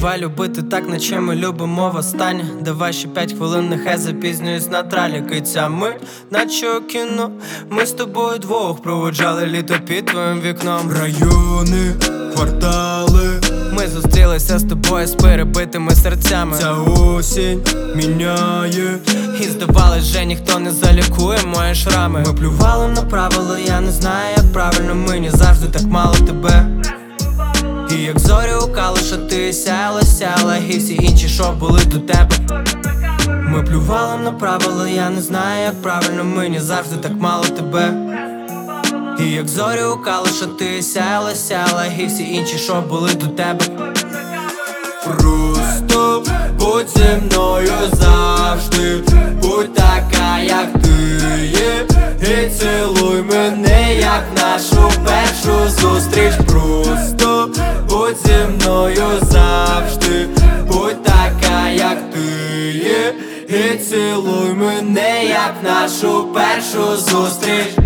Давай любити так, наче ми любимо востаннє. Давай ще 5 хвилин, нехай запізнююсь на тралі. Киця мить, наче у кіно. Ми з тобою двох проводжали літо під твоїм вікном. Райони, квартали, ми зустрілися з тобою з перебитими серцями. ця осінь міняє, і здавалось, вже ніхто не залікує мої шрами. Ми плювали на правила, я не знаю, як правильно. Мені завжди так мало тебе. І як зорі у калуша, ти сяяла, і всі інші, що були до тебе. Ми плювали на правила, я не знаю, як правильно. Мені завжди так мало тебе. І як зорі у калуша, ти сяяла, і всі інші, що були до тебе. Просто будь зі мною завжди, будь така, як ти є, і цілуй мене, як нашу першу зустріч. Просто будь зі мною завжди, будь така, як ти є, і цілуй мене, як нашу першу зустріч.